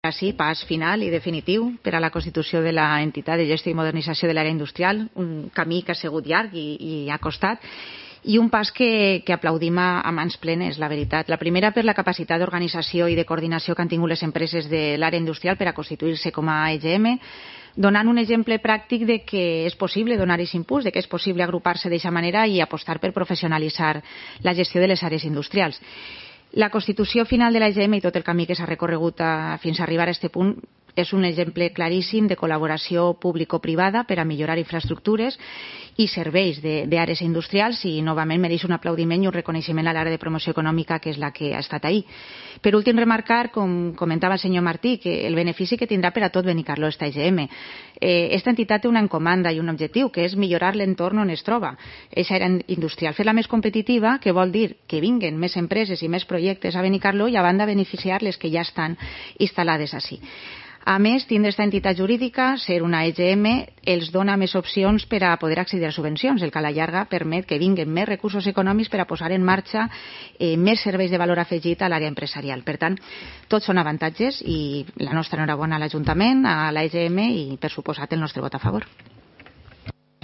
Així, pas final i definitiu per a la constitució de l'entitat de gestió i modernització de l'àrea industrial, un camí que ha sigut llarg i ha costat, i un pas que aplaudim a mans plenes, la veritat. La primera, per la capacitat d'organització i de coordinació que han tingut les empreses de l'àrea industrial per a constituir-se com a EGM, donant un exemple pràctic de que és possible donar aquest impuls, de que és possible agrupar-se d'aquesta manera i apostar per professionalitzar la gestió de les àrees industrials. La constitució final de l'EGM i tot el camí que s'ha recorregut fins a arribar a aquest punt és un exemple claríssim de col·laboració público-privada per a millorar infraestructures i serveis d'àrees industrials i, novament, mereix un aplaudiment i un reconeixement a l'àrea de promoció econòmica, que és la que ha estat ahir. Per últim, remarcar, com comentava el senyor Martí, que el benefici que tindrà per a tot Benicarló esta EGM. Esta entitat té una encomanda i un objectiu, que és millorar l'entorn on es troba. Aquesta àrea industrial, fer-la més competitiva, que vol dir que vinguen més empreses i més projectes a Benicarló i, a banda, beneficiar les que ja estan instal·lades ací. A més, tindre aquesta entitat jurídica, ser una EGM, els dona més opcions per a poder accedir a subvencions, el que a la llarga permet que vinguen més recursos econòmics per a posar en marxa més serveis de valor afegit a l'àrea empresarial. Per tant, tots són avantatges i la nostra enhorabona a l'Ajuntament, a l'EGM i, per suposat, el nostre vot a favor.